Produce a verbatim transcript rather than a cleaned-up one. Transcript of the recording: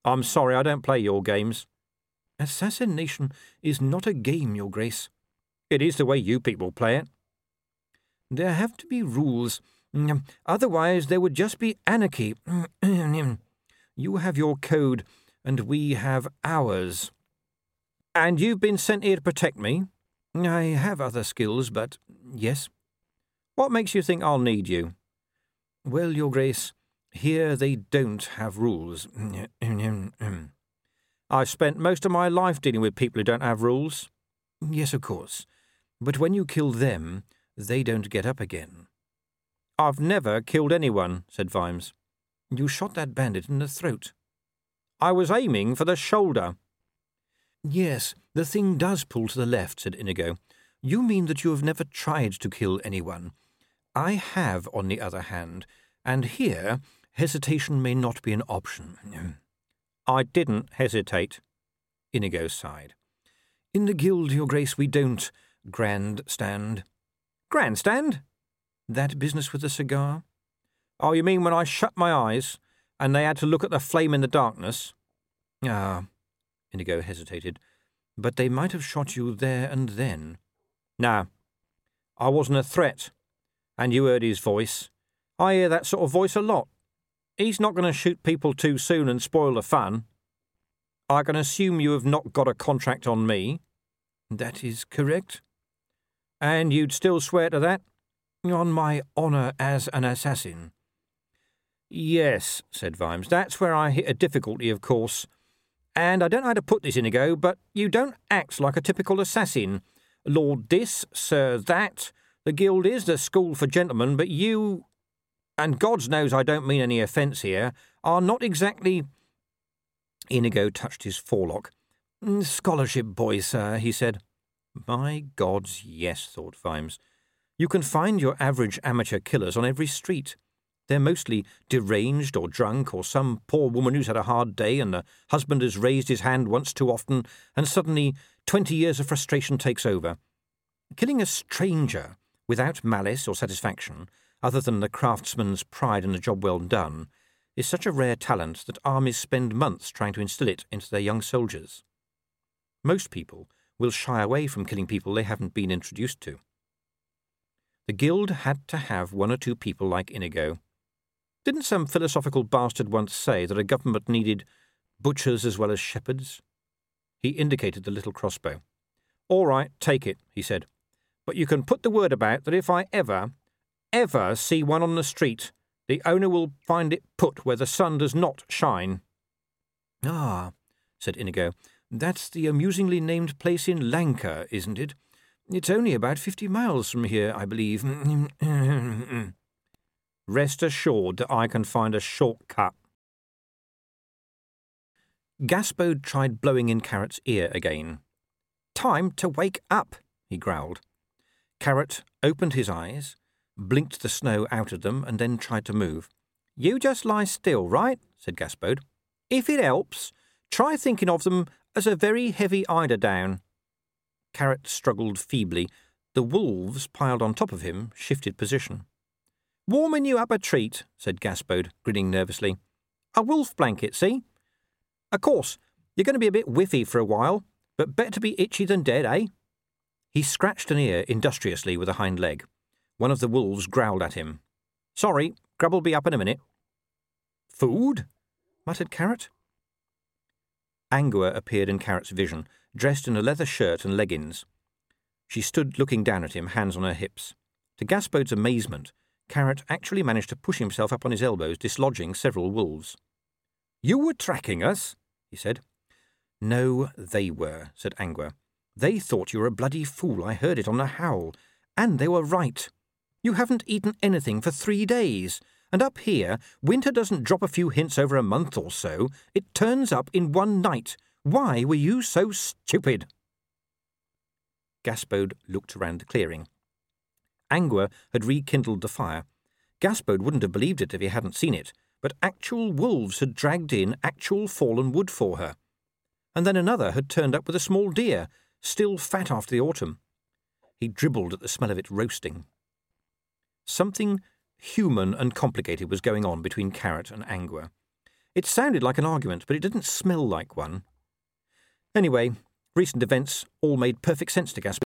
I'm sorry, I don't play your games. Assassination is not a game, Your Grace. It is the way you people play it. There have to be rules. Otherwise there would just be anarchy. You have your code, and we have ours. And you've been sent here to protect me? I have other skills, but yes. What makes you think I'll need you? Well, Your Grace, here they don't have rules. I've spent most of my life dealing with people who don't have rules. Yes, of course. But when you kill them, they don't get up again. I've never killed anyone, said Vimes. You shot that bandit in the throat. I was aiming for the shoulder. Yes, the thing does pull to the left, said Inigo. You mean that you have never tried to kill anyone. I have, on the other hand, and here hesitation may not be an option. I didn't hesitate. Inigo sighed. In the guild, Your Grace, we don't grandstand. Grandstand? That business with the cigar? Oh, you mean when I shut my eyes and they had to look at the flame in the darkness? Ah, Inigo hesitated. But they might have shot you there and then. No, I wasn't a threat. And you heard his voice. I hear that sort of voice a lot. He's not going to shoot people too soon and spoil the fun. I can assume you have not got a contract on me. That is correct. And you'd still swear to that? On my honour as an assassin. Yes, said Vimes, that's where I hit a difficulty, of course. And I don't know how to put this, Inigo, but you don't act like a typical assassin. Lord this, Sir that. The guild is the school for gentlemen, but you, and God's knows I don't mean any offence here, are not exactly... Inigo touched his forelock. Scholarship boy, sir, he said. My gods, yes, thought Vimes. You can find your average amateur killers on every street. They're mostly deranged or drunk, or some poor woman who's had a hard day and the husband has raised his hand once too often, and suddenly twenty years of frustration takes over. Killing a stranger without malice or satisfaction, other than the craftsman's pride in a job well done, is such a rare talent that armies spend months trying to instill it into their young soldiers. Most people will shy away from killing people they haven't been introduced to. The guild had to have one or two people like Inigo. Didn't some philosophical bastard once say that a government needed butchers as well as shepherds? He indicated the little crossbow. All right, take it, he said. But you can put the word about that if I ever, ever see one on the street, the owner will find it put where the sun does not shine. Ah, said Inigo, that's the amusingly named place in Lanka, isn't it? It's only about fifty miles from here, I believe. Rest assured that I can find a shortcut. Gaspode tried blowing in Carrot's ear again. Time to wake up, he growled. Carrot opened his eyes, blinked the snow out of them, and then tried to move. You just lie still, right? Said Gaspode. If it helps, try thinking of them as a very heavy eider-down. Carrot struggled feebly. The wolves, piled on top of him, shifted position. Warming you up a treat, said Gaspode, grinning nervously. A wolf blanket, see? Of course, you're going to be a bit whiffy for a while, but better to be itchy than dead, eh? He scratched an ear industriously with a hind leg. One of the wolves growled at him. Sorry, Grub'll be up in a minute. Food? Muttered Carrot. Angua appeared in Carrot's vision, dressed in a leather shirt and leggings. She stood looking down at him, hands on her hips. To Gaspode's amazement, Carrot actually managed to push himself up on his elbows, dislodging several wolves. You were tracking us, he said. No, they were, said Angua. They thought you were a bloody fool. I heard it on the howl. And they were right. You haven't eaten anything for three days. And up here, winter doesn't drop a few hints over a month or so. It turns up in one night. Why were you so stupid? Gaspode looked around the clearing. Angua had rekindled the fire. Gaspode wouldn't have believed it if he hadn't seen it, but actual wolves had dragged in actual fallen wood for her. And then another had turned up with a small deer, still fat after the autumn. He dribbled at the smell of it roasting. Something human and complicated was going on between Carrot and Angua. It sounded like an argument, but it didn't smell like one. Anyway, recent events all made perfect sense to Gaspard.